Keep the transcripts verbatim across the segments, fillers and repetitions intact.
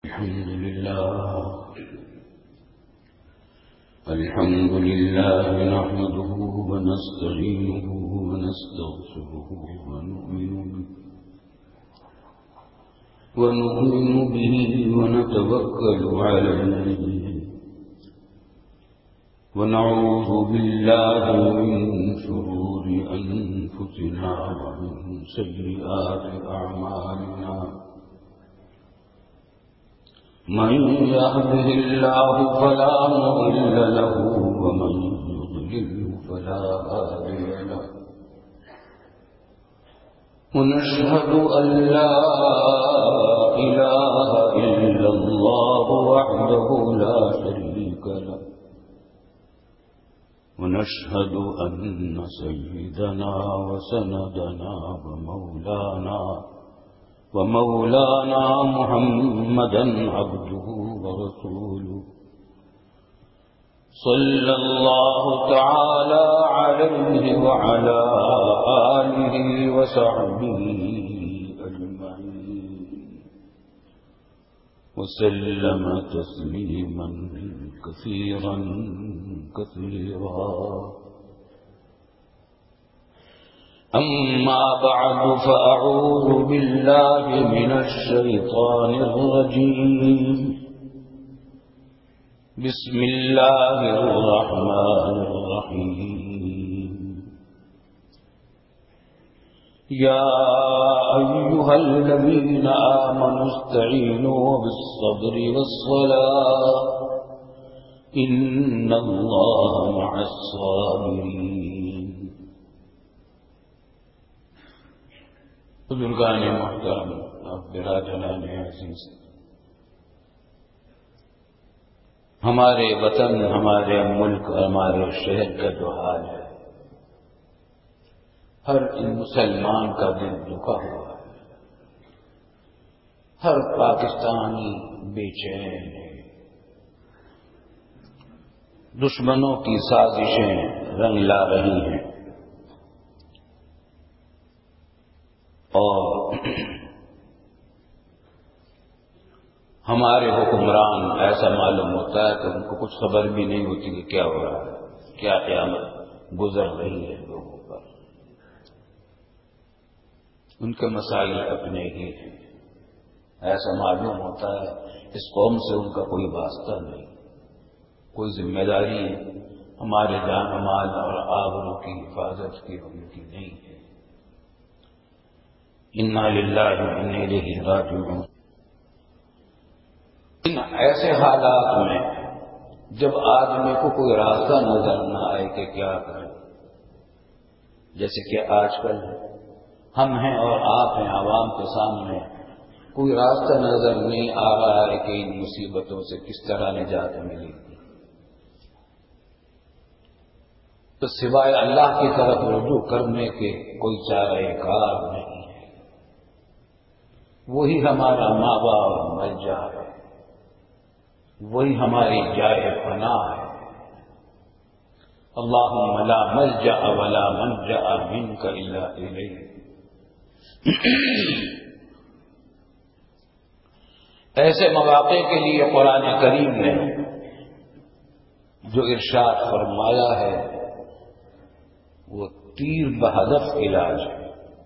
الحمد لله الحمد لله نحمده ونستعينه ونستغفره ونؤمن به ونؤمن به ونتوكل عليه ونعوذ بالله من شرور أنفسنا ومن سيئات أعمالنا من يهده الله فلا مضل له ومن يضلل فلا هادي له ونشهد أن لا إله إلا الله وحده لا شريك له ونشهد أن سيدنا وسندنا ومولانا ومولانا محمدا عبده ورسوله صلى الله تعالى عليه وعلى آله وصحبه أجمعين وسلم تسليما كثيرا كثيرا. أما بعد فأعوذ بالله من الشيطان الرجيم. بسم الله الرحمن الرحيم. يا أيها الذين آمنوا استعينوا بالصبر والصلاة إن الله مع الصابرين. بزرگان محترم، برادران عزیز، ہمارے وطن، ہمارے ملک اور ہمارے شہر کا جو حال ہے، ہر مسلمان کا دل دکھا ہوا ہے، ہر پاکستانی بے چین ہے. دشمنوں کی سازشیں رنگ لا رہی ہیں اور ہمارے حکمران ایسا معلوم ہوتا ہے کہ ان کو کچھ خبر بھی نہیں ہوتی کہ کیا ہو رہا ہے، کیا قیامت گزر رہی ہے لوگوں پر. ان کے مسائل اپنے ہی ہیں. ایسا معلوم ہوتا ہے اس قوم سے ان کا کوئی واسطہ نہیں، کوئی ذمہ داری ہمارے جان مال اور آبرو کی حفاظت کی ان کی نہیں ہے. انا للہ و انا الیہ راجعون. ان ایسے حالات میں جب آدمی کو کوئی راستہ نظر نہ آئے کہ کیا کرے، جیسے کہ آج کل ہم ہیں اور آپ ہیں، عوام کے سامنے کوئی راستہ نظر نہیں آ رہا ہے کہ ان مصیبتوں سے کس طرح نجات ملے گی، تو سوائے اللہ کی طرف رجوع کرنے کے کوئی چارہ کار نہیں. وہی ہمارا ماوا اور ملجا ہے، وہی ہماری جائے پناہ ہے. اللہم لا ملجا ولا منجا منک الا الیک. ایسے مواقع کے لیے قرآن کریم نے جو ارشاد فرمایا ہے وہ تیر بہدف علاج ہے.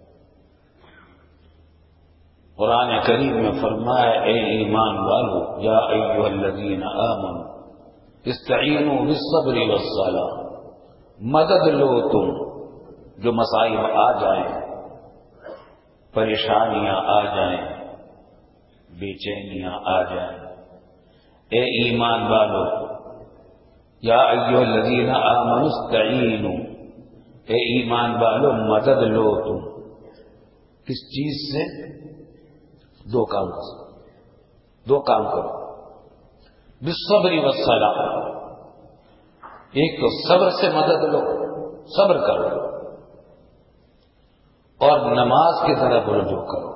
قرآن کریم میں فرمایا اے ایمان والو یا ایھا الذین آمنوا استعینوا بالصبر والصلاۃ. مدد لو تم جو مصائب آ جائیں، پریشانیاں آ جائیں، بے چینیاں آ جائیں. اے ایمان والو یا ایھا الذین آمنوا استعینوا، اے ایمان والو مدد لو تم. کس چیز سے؟ دو کام کرو، دو کام کرو. بالصبر والصلاۃ، ایک تو صبر سے مدد لو، صبر کرو، اور نماز کی طرف رجوع کرو.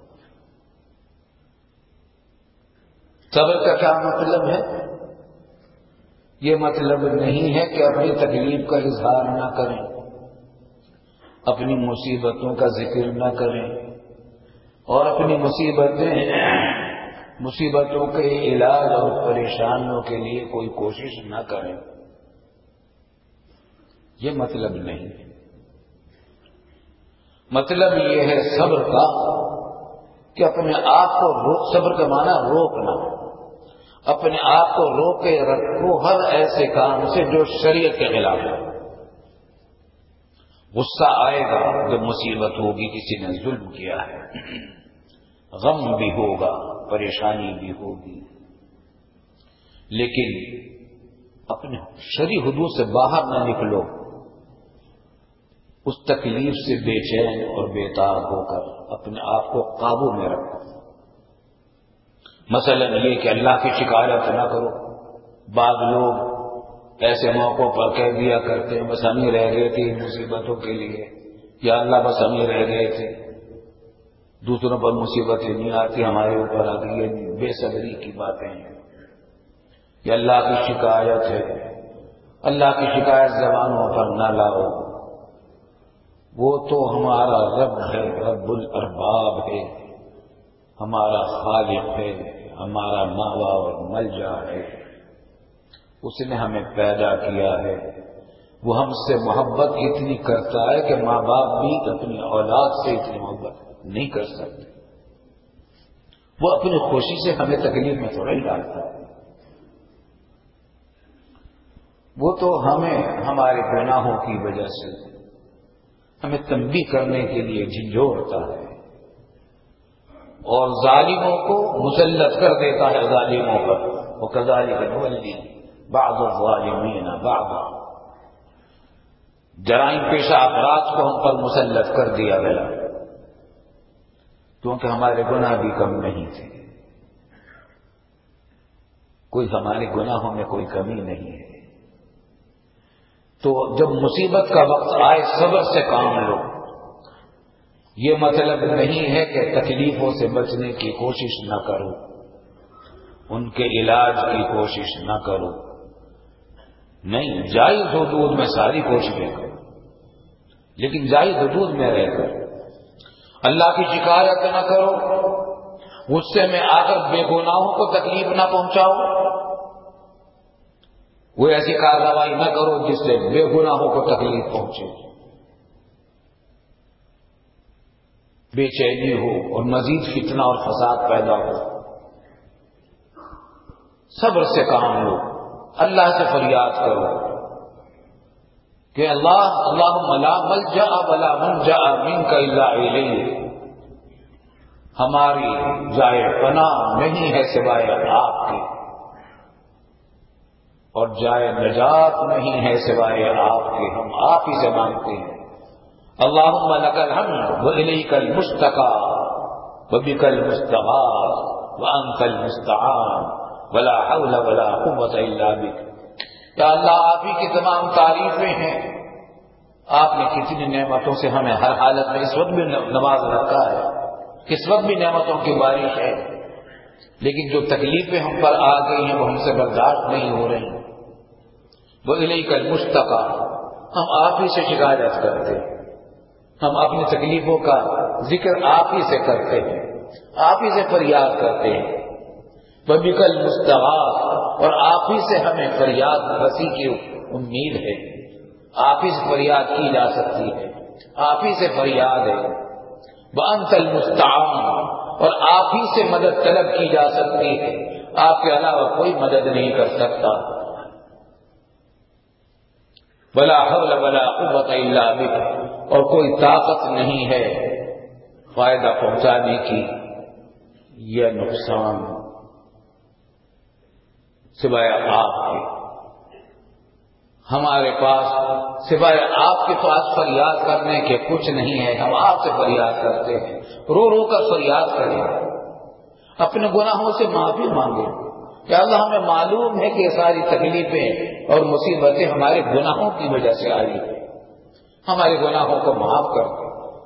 صبر کا کیا مطلب ہے؟ یہ مطلب نہیں ہے کہ اپنی تکلیف کا اظہار نہ کریں، اپنی مصیبتوں کا ذکر نہ کریں اور اپنی مصیبتیں مصیبتوں کے علاج اور پریشانیوں کے لیے کوئی کوشش نہ کریں، یہ مطلب نہیں ہے۔ مطلب یہ ہے صبر کا کہ اپنے آپ کو روک، صبر کا معنی روکنا، اپنے آپ کو روکے رکھو ہر ایسے کام سے جو شریعت کے خلاف ہے۔ غصہ آئے گا جب مصیبت ہوگی، کسی نے ظلم کیا ہے، غم بھی ہوگا، پریشانی بھی ہوگی، لیکن اپنے شرعی حدود سے باہر نہ نکلو، اس تکلیف سے بے چین اور بےتاب ہو کر اپنے آپ کو قابو میں رکھو۔ مثلا یہ کہ اللہ کی شکایت نہ کرو۔ بعض لوگ ایسے موقعوں پر کہہ دیا کرتے ہیں بس ہم ہی رہ گئے تھے مصیبتوں کے لیے، یا اللہ بس ہم ہی رہ گئے تھے، دوسروں پر مصیبتیں نہیں آتی، ہمارے اوپر آ گئی۔ یہ بے صبری کی باتیں ہیں، یہ اللہ کی شکایت ہے۔ اللہ کی شکایت زبانوں پر نہ لاؤ، وہ تو ہمارا رب ہے، رب الارباب ہے، ہمارا خالق ہے، ہمارا ماوا اور ملجا ہے، اس نے ہمیں پیدا کیا ہے۔ وہ ہم سے محبت اتنی کرتا ہے کہ ماں باپ بھی اپنی اولاد سے اتنی محبت نہیں کر سکتے۔ وہ اپنی خوشی سے ہمیں تکلیف میں تھوڑا ہی ڈالتا ہے، وہ تو ہمیں ہمارے گناہوں کی وجہ سے ہمیں تنبیہ کرنے کے لیے جھنجھوڑتا ہے اور ظالموں کو مسلط کر دیتا ہے ظالموں پر۔ وَكَذَلِكَ نُوَلِّي بَعْضَ الظَّالِمِينَ بَعْضًا، جرائم پیشہ افراد کو ہم پر مسلط کر دیا گیا کیونکہ ہمارے گناہ بھی کم نہیں تھے، کوئی ہمارے گناہوں میں کوئی کمی نہیں ہے۔ تو جب مصیبت کا وقت آئے صبر سے کام لو۔ یہ مطلب نہیں ہے کہ تکلیفوں سے بچنے کی کوشش نہ کرو، ان کے علاج کی کوشش نہ کرو، نہیں، جائز حدود میں ساری کوششیں کرو، لیکن جائز حدود میں رہ کر اللہ کی شکایت نہ کرو، غصے میں آ کر بے گناہوں کو تکلیف نہ پہنچاؤ، وہ ایسی کارروائی نہ کرو جس سے بے گناہوں کو تکلیف پہنچے، بے چینی ہو اور مزید فتنہ اور فساد پیدا ہو۔ صبر سے کام لو، اللہ سے فریاد کرو کہ اللہ اللہم لا ملجأ ولا منجأ منک الا الیک، ہماری جائے پناہ نہیں ہے سوائے آپ کے، اور جائے نجات نہیں ہے سوائے آپ کے، ہم آپ ہی سے مانگتے ہیں۔ اللہم لک الحمد والیک المشتکا وبک المستغاث وانت المستعان ولا حول ولا قوة الا بک۔ یا اللہ آپ ہی کی تمام تعریفیں ہیں، آپ نے کتنی نعمتوں سے ہمیں ہر حالت میں اس وقت بھی نواز رکھا ہے، اس وقت بھی نعمتوں کی بارش ہے، لیکن جو تکلیفیں ہم پر آ گئی ہیں وہ ہم سے برداشت نہیں ہو رہی۔ وَإِلَيْكَ الْمُشْتَقَى، ہم آپ ہی سے شکایت کرتے ہیں، ہم اپنی تکلیفوں کا ذکر آپ ہی سے کرتے ہیں، آپ ہی سے فریاد کرتے ہیں۔ وَبِكَ الْمُسْتَغَاثُ، اور آپ ہی سے ہمیں فریاد رسی کی امید ہے، آپ ہی سے فریاد کی جا سکتی ہے، آپ ہی سے فریاد ہے۔ وَأَنْتَ الْمُسْتَعَانُ، اور آپ ہی سے مدد طلب کی جا سکتی ہے، آپ کے علاوہ کوئی مدد نہیں کر سکتا۔ ولا حول ولا قوة الا بک، اور کوئی طاقت نہیں ہے فائدہ پہنچانے کی یا نقصان سوائے آپ کے، ہمارے پاس سوائے آپ کے پاس فریاد کرنے کے کچھ نہیں ہے، ہم آپ سے فریاد کرتے ہیں، رو رو کر فریاد کریں، اپنے گناہوں سے معافی مانگیں کہ اللہ ہمیں معلوم ہے کہ یہ ساری تکلیفیں اور مصیبتیں ہمارے گناہوں کی وجہ سے آئی ہیں، ہمارے گناہوں کو معاف کر دیں۔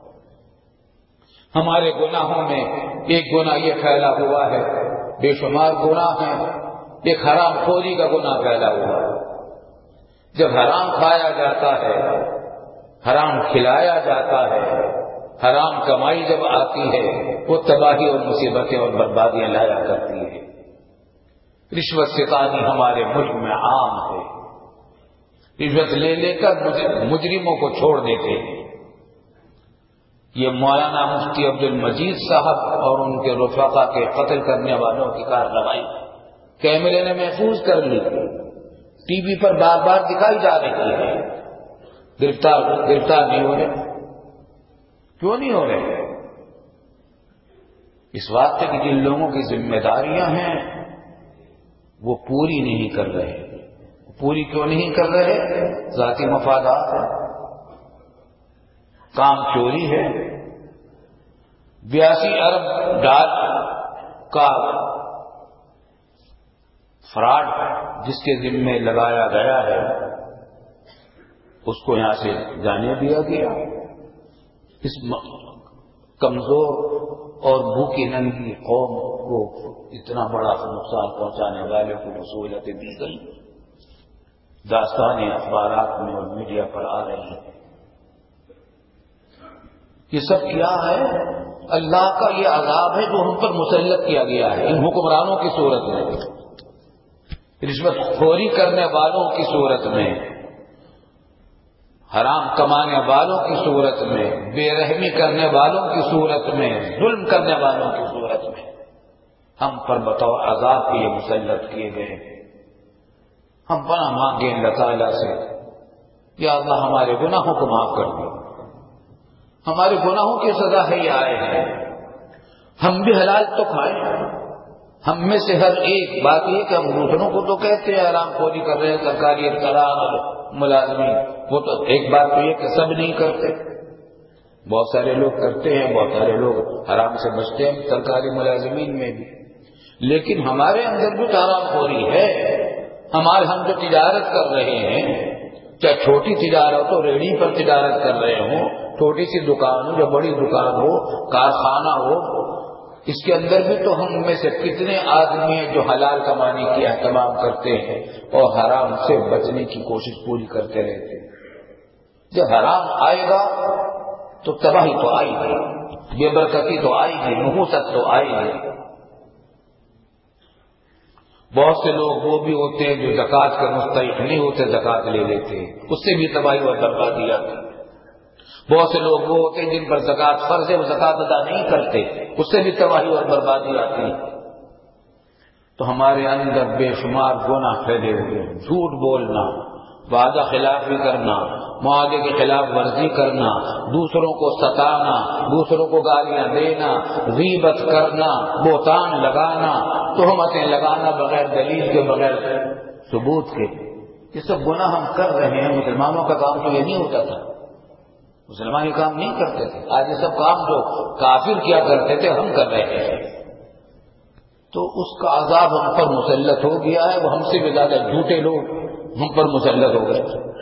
ہمارے گناہوں میں ایک گناہ یہ پھیلا ہوا ہے، بے شمار گناہ ہیں، ایک حرام خوری کا گناہ پھیلا ہوا ہے۔ جب حرام کھایا جاتا ہے، حرام کھلایا جاتا ہے، حرام کمائی جب آتی ہے وہ تباہی اور مصیبتیں اور بربادیاں لایا کرتی ہے۔ رشوت ستانی ہمارے ملک میں عام ہے، رشوت لے لے کر مجرموں کو چھوڑ دیتے ہیں۔ یہ مولانا مفتی عبد المجید صاحب اور ان کے رفقا کے قتل کرنے والوں کی کارروائی کیمرے نے محفوظ کر لی، ٹی وی پر بار بار دکھائی جا رہی ہے۔ گرفتار گرفتار نہیں ہو رہے، کیوں نہیں ہو رہے؟ اس واسطے کہ جن لوگوں کی ذمہ داریاں ہیں وہ پوری نہیں کر رہے۔ پوری کیوں نہیں کر رہے؟ ذاتی مفادات ہے، کام چوری ہے۔ بیاسی ارب ڈالر کا فراڈ جس کے ذمے لگایا گیا ہے اس کو یہاں سے جانے دیا گیا۔ اس کمزور اور بھوکی ننگی قوم کو اتنا بڑا نقصان پہنچانے والے کو سہولتیں دی گئی، داستانیں اخبارات میں اور میڈیا پر آ رہی ہیں۔ یہ سب کیا ہے؟ اللہ کا یہ عذاب ہے جو ہم پر مسلط کیا گیا ہے ان حکمرانوں کی صورت میں، رشوت خوری کرنے والوں کی صورت میں، حرام کمانے والوں کی صورت میں، بے رحمی کرنے والوں کی صورت میں، ظلم کرنے والوں کی صورت میں ہم پر بطور عذاب کے یہ مسلط کیے گئے۔ ہم پناہ مانگے اللہ تعالیٰ سے، یا اللہ ہمارے گناہوں کو معاف کر دو، ہمارے گناہوں کی سزا ہے یہ آئے ہیں، ہم بھی حلال تو کھائیں۔ ہم میں سے ہر ایک بات یہ کہ ہم دوسروں کو تو کہتے ہیں حرام خوری کر رہے ہیں، سرکاری افسران اور ملازمین، وہ تو ایک بات تو یہ کہ سب نہیں کرتے، بہت سارے لوگ کرتے ہیں، بہت سارے لوگ حرام سے بچتے ہیں سرکاری ملازمین میں بھی، لیکن ہمارے اندر بھی حرام خوری ہے۔ ہمارے ہم جو تجارت کر رہے ہیں، چاہے چھوٹی تجارت ہو، ریڑھی پر تجارت کر رہے ہوں، چھوٹی سی دکان ہو یا بڑی دکان ہو، کارخانہ ہو، اس کے اندر بھی تو ہم میں سے کتنے آدمی ہیں جو حلال کمانے کی اہتمام کرتے ہیں اور حرام سے بچنے کی کوشش پوری کرتے رہتے ہیں۔ جب حرام آئے گا تو تباہی تو آئے گی، بے برکتی تو آئے گی، نحوست تو آئے گی۔ بہت سے لوگ وہ بھی ہوتے ہیں جو زکوٰۃ کے مستحق نہیں ہوتے، زکوٰۃ لے لیتے ہیں، اس سے بھی تباہی اور بربادی آتی ہے۔ بہت سے لوگ وہ ہوتے ہیں جن پر زکوٰۃ فرض ہے، وہ زکوٰۃ ادا نہیں کرتے، اس سے بھی تباہی اور بربادی آتی ہے۔ تو ہمارے اندر بے شمار گناہ پھیلے ہوئے، جھوٹ بولنا، وعدہ خلافی کرنا، معاہدے کی خلاف ورزی کرنا، دوسروں کو ستانا، دوسروں کو گالیاں دینا، غیبت کرنا، بہتان لگانا، تہمتیں لگانا بغیر دلیل کے، بغیر ثبوت کے، یہ سب گناہ ہم کر رہے ہیں۔ مسلمانوں کا کام تو یہ نہیں ہوتا تھا، مسلمان یہ کام نہیں کرتے تھے، آج یہ سب کام جو کافر کیا کرتے تھے ہم کر رہے ہیں۔ تو اس کا عذاب ہم پر مسلط ہو گیا ہے، وہ ہم سے بھی زیادہ جھوٹے لوگ ہم پر مسلط ہو گئے۔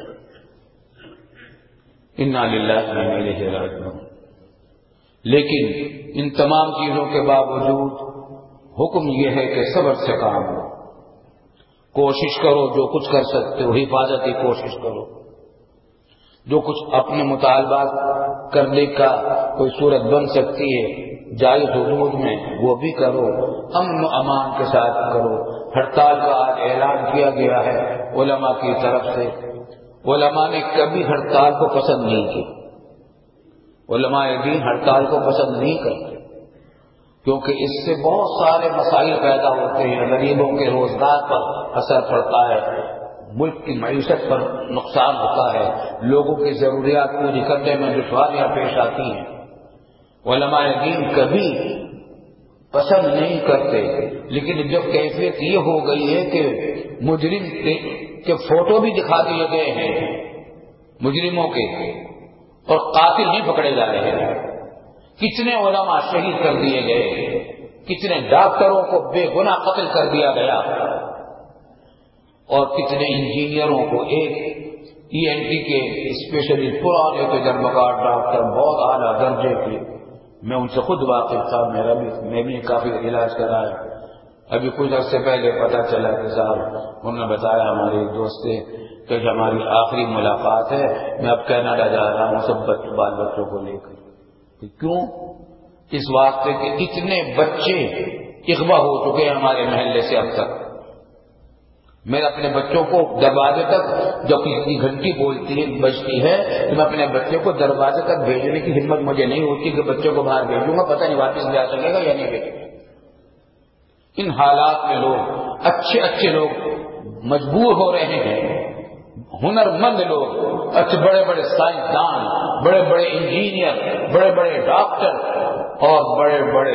انا للہ و انا الیہ راجعون۔ لیکن ان تمام چیزوں کے باوجود حکم یہ ہے کہ صبر سے کام لو، کوشش کرو، جو کچھ کر سکتے ہو حفاظت کی کوشش کرو، جو کچھ اپنے مطالبات کرنے کا کوئی صورت بن سکتی ہے جائز حدود میں وہ بھی کرو، امن و امان کے ساتھ کرو۔ ہڑتال کا آج اعلان کیا گیا ہے علماء کی طرف سے، علماء نے کبھی ہڑتال کو پسند نہیں کی، علماء دین ہڑتال کو پسند نہیں کرتے، کیونکہ اس سے بہت سارے مسائل پیدا ہوتے ہیں، غریبوں کے روزگار پر اثر پڑتا ہے، ملک کی معیشت پر نقصان ہوتا ہے، لوگوں کی ضروریات پوری کرنے میں دشواریاں پیش آتی ہیں۔ علماء دین کبھی پسند نہیں کرتے، لیکن جب کیفیت یہ ہو گئی ہے کہ مجرم کے فوٹو بھی دکھا دیے گئے ہیں مجرموں کے اور قاتل نہیں پکڑے جا رہے ہیں، کتنے علماء شہید کر دیے گئے، کتنے ڈاکٹروں کو بے گناہ قتل کر دیا گیا، اور کتنے انجینئروں کو، ایک ای این ٹی کے اسپیشلسٹ پرانے تجربہ کار ڈاکٹر بہت اعلیٰ درجے کے، میں ان سے خود واقف تھا، میرا بھی میں بھی کافی علاج کرایا، ابھی کچھ عرصے پہلے پتہ چلا کہ صاحب انہوں نے بتایا ہمارے ایک دوست سے کہ ہماری آخری ملاقات ہے، میں اب کینیڈا جا رہا ہوں سب بال بچوں کو لے کر، کیوں؟ اس واسطے کہ اتنے بچے اغوا ہو چکے ہیں ہمارے محلے سے اب تک. میں اپنے بچوں کو دروازے تک جب کسی کی گھنٹی بولتی ہے بجتی ہے تو میں اپنے بچے کو دروازے تک بھیجنے کی ہمت مجھے نہیں ہوتی کہ بچوں کو باہر بھیجوں گا، پتہ نہیں واپس لے آ سکے گا یا نہیں بھیجے گا. ان حالات میں لوگ اچھے اچھے لوگ مجبور ہو رہے ہیں، ہنر مند لوگ، اچھے بڑے بڑے سائنسدان، بڑے بڑے انجینئر، بڑے بڑے ڈاکٹر اور بڑے بڑے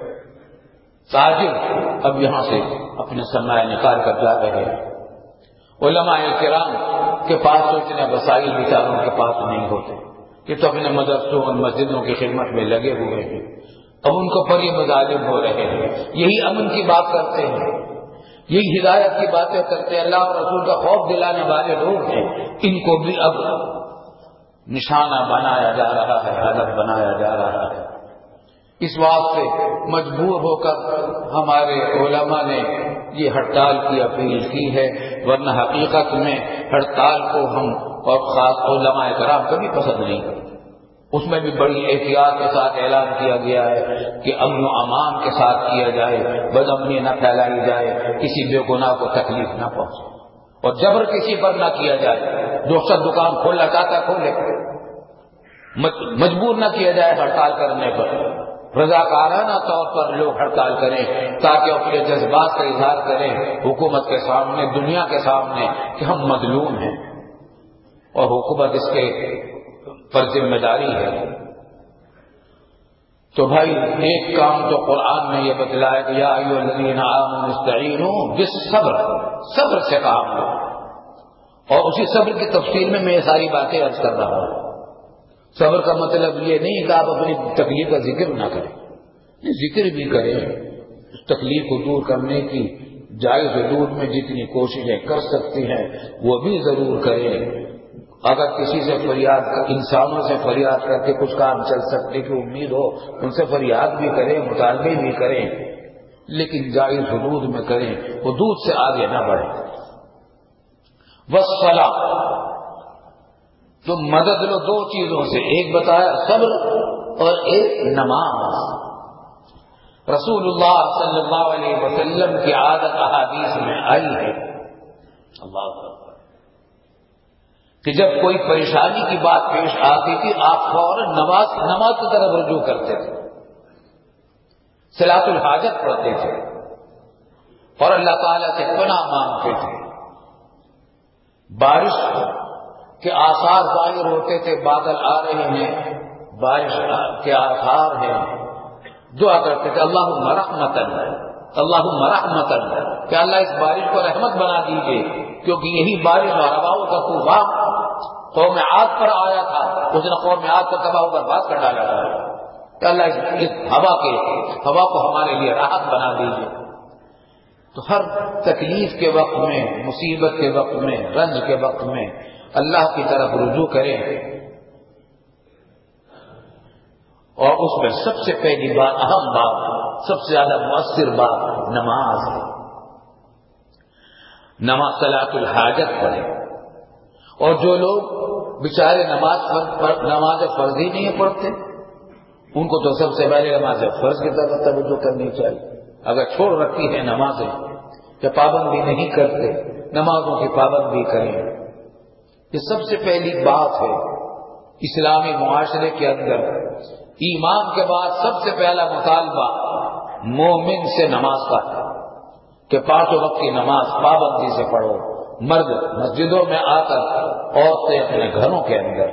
تاجر اب یہاں سے اپنے سرمایہ نکال کر جا رہے ہیں. علماء کرام کے پاس تو اتنے وسائل بیچاروں کے پاس نہیں ہوتے، یہ تو اپنے مدرسوں اور مسجدوں کی خدمت میں لگے ہوئے ہیں. اب ان کو پر یہ مظالم ہو رہے ہیں. یہی امن کی بات کرتے ہیں، یہی ہدایت کی باتیں کرتے ہیں، اللہ اور رسول کا خوف دلانے والے لوگ ہیں. ان کو بھی اب نشانہ بنایا جا رہا ہے، ہدف بنایا جا رہا ہے. اس واسطے مجبور ہو کر ہمارے علماء نے یہ ہڑتال کی اپیل کی ہے، ورنہ حقیقت میں ہڑتال کو ہم اور خاص علماء کرام کبھی پسند نہیں کرتے. اس میں بھی بڑی احتیاط کے ساتھ اعلان کیا گیا ہے کہ امن و امان کے ساتھ کیا جائے، بدامنی نہ پھیلائی جائے، کسی بے گناہ کو تکلیف نہ پہنچے، اور جبر کسی پر نہ کیا جائے. جو سب دکان کھولنا چاہتا کھولے، مجبور نہ کیا جائے ہڑتال کرنے پر. رضاکارانہ طور پر لوگ ہڑتال کریں تاکہ اپنے جذبات کا اظہار کریں حکومت کے سامنے، دنیا کے سامنے کہ ہم مظلوم ہیں اور حکومت اس کے پر ذمہ داری ہے. تو بھائی ایک کام تو قرآن نے یہ بتلایا کہ یا ایھا الذین آمنوا استعینوا بالصبر، صبر سے کام لو. اور اسی صبر کی تفصیل میں میں یہ ساری باتیں عرض کر رہا ہوں. صبر کا مطلب یہ نہیں کہ آپ اپنی تکلیف کا ذکر نہ کریں، ذکر بھی کریں، اس تکلیف کو دور کرنے کی جائز حدود میں جتنی کوششیں کر سکتی ہیں وہ بھی ضرور کریں. اگر کسی سے فریاد، انسانوں سے فریاد کر کے کچھ کام چل سکتے کی امید ہو، ان سے فریاد بھی کریں، مطالبے بھی کریں، لیکن جائز حدود میں کریں، حدود سے آگے نہ بڑھیں. والصلاۃ، تو مدد لو دو چیزوں سے، ایک بتایا صبر اور ایک نماز. رسول اللہ صلی اللہ علیہ وسلم کی عادت احادیث میں آئی ہے اللہ اکبر کہ جب کوئی پریشانی کی بات پیش آتی تھی آپ فوراً نماز نماز کی طرف رجوع کرتے تھے، صلاۃ الحاجت پڑھتے تھے اور اللہ تعالیٰ سے پناہ مانگتے تھے. بارش کے آثار ظاہر ہوتے تھے، بادل آ رہے ہیں، بارش کے آثار ہیں، دعا کرتے تھے اللہم رحمتن، اللہم رحمتن، کہ اللہ اس بارش کو رحمت بنا دیجئے، کیونکہ یہی بارش اور ہواؤں کا طوفان قوم عاد پر آیا تھا، اس نے قوم عاد کو تباہ و برباد کر ڈالا تھا. کہ اللہ اس ہوا کے ہوا کو ہمارے لیے راحت بنا دیجئے. تو ہر تکلیف کے وقت میں، مصیبت کے وقت میں، رنج کے وقت میں اللہ کی طرف رجوع کریں. اور اس میں سب سے پہلی بات، اہم بات، سب سے زیادہ مؤثر بات نماز ہے. نماز صلاۃ الحاجت پڑھیں. اور جو لوگ بیچارے نماز پر نماز فرض ہی نہیں پڑھتے، ان کو تو سب سے پہلے نماز فرض کی طرف توجہ کرنی چاہیے. اگر چھوڑ رکھی ہے نمازیں یا پابندی نہیں کرتے، نمازوں کی پابندی کریں. یہ سب سے پہلی بات ہے. اسلامی معاشرے کے اندر ایمان کے بعد سب سے پہلا مطالبہ مومن سے نماز کا ہے کہ پانچوں وقت کی نماز پابندی سے پڑھو. مرد مسجدوں میں آ کر، عورتیں اپنے گھروں کے اندر.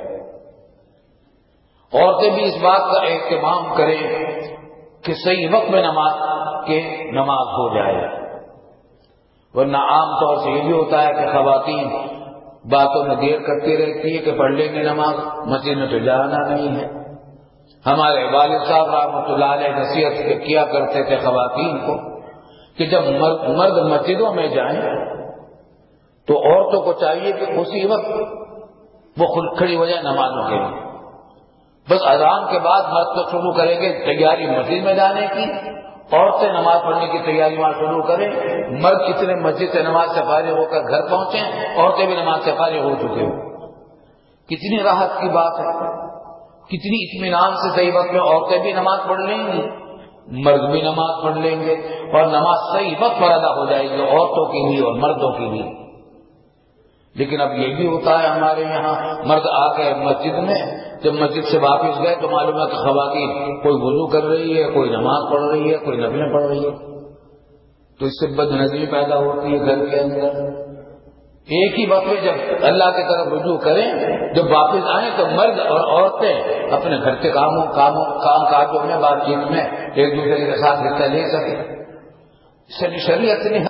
عورتیں بھی اس بات کا اہتمام کریں کہ صحیح وقت میں نماز کے نماز ہو جائے، ورنہ عام طور سے یہ بھی ہوتا ہے کہ خواتین باتوں میں دیر کرتی رہتی ہے کہ پڑھ لیں گے نماز، مسجد میں تو جانا نہیں ہے. ہمارے والد صاحب رحمۃ اللہ علیہ نصیحت کیا کرتے تھے خواتین کو کہ جب مرد مسجدوں میں جائیں تو عورتوں کو چاہیے کہ اسی وقت وہ خود کھڑی ہو جائے نمازوں کے لیے. بس اذان کے بعد مرد تو شروع کریں گے تیاری مسجد میں جانے کی، عورتیں نماز پڑھنے کی تیاری وہاں شروع کریں. مرد کتنے مسجد سے نماز سے فارغ ہو کر گھر پہنچیں، عورتیں بھی نماز سے فارغ ہو چکے ہوں. کتنی راحت کی بات ہے کتنی اطمینان سے صحیح وقت میں عورتیں بھی نماز پڑھ لیں گی، مرد بھی نماز پڑھ لیں گے، اور نماز صحیح وقت پر ادا ہو جائے گی عورتوں کی بھی اور مردوں کی بھی۔ لیکن اب یہ بھی ہوتا ہے ہمارے یہاں، مرد آ کے مسجد میں جب مسجد سے واپس گئے تو معلوم ہے کہ خواتین کوئی وضو کر رہی ہے، کوئی نماز پڑھ رہی ہے، کوئی نفلیں پڑھ رہی ہے، تو اس سے بد نظری پیدا ہوتی ہے گھر کے اندر۔ ایک ہی وقت میں جب اللہ کی طرف رجوع کریں، جب واپس آئیں تو مرد اور عورتیں اپنے گھر کے کاموں کاموں کام کاجوں میں بات چیت میں ایک دوسرے کے ساتھ حصہ لے سکیں۔ شریعت نے